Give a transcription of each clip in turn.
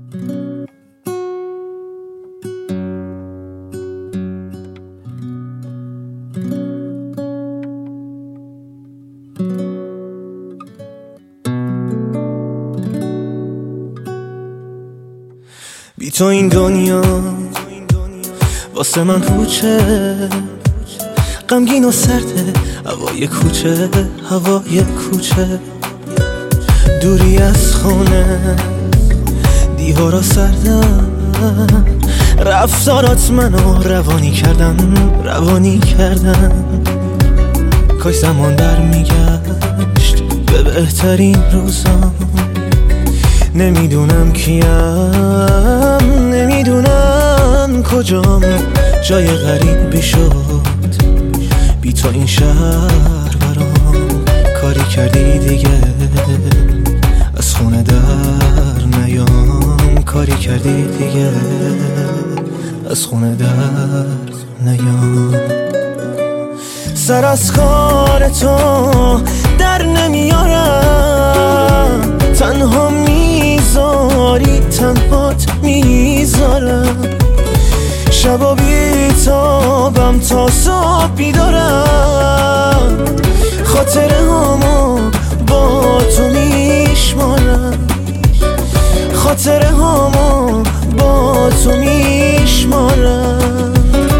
بی تو این دنیا واسه من پوچه، غمگین و سرده هوای کوچه، هوای کوچه. دوری از خونه، دیوارا سردن، رفتارات منو روانی کردن، روانی کردن. کاش زمان در میگشت به بهترین روزام. نمیدونم کیم، نمیدونم کجام، جای غریبی شد بی تو این شهر برام. کاری کردی دیگه از خونه در نیام، کاری کردی دیگه از خونه در نیام. سر از کار تو در نمیارم، تنها میذاری تنهات میذارم. شبا بیتابم تا صبح بیدارم، خاطره هامو با تو میشمارم، خاطره هامو با تو میشمارم.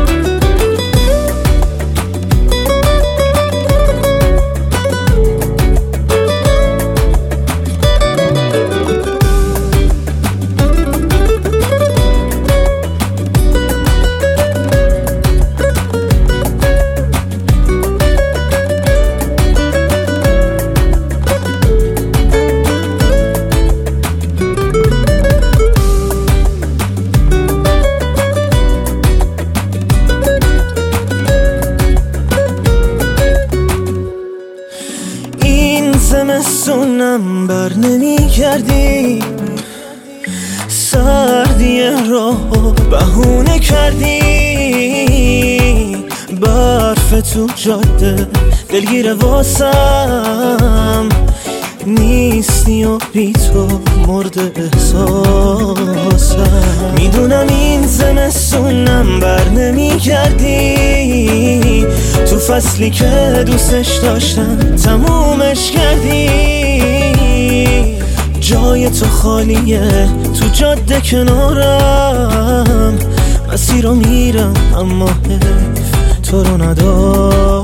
زمستونم بر نمی کردی، سردی راهو بهونه کردی. برف تو جاده دلگیر واسم نیستی و بی تو مرد احساسم. میدونم این زمستونم بر نمی کردی، تو فصلی که دوستش داشتم تمومش کردی. جای تو خالیه تو جاده کنارم، مسیر رو میرم اما حیف تو رو ندارم.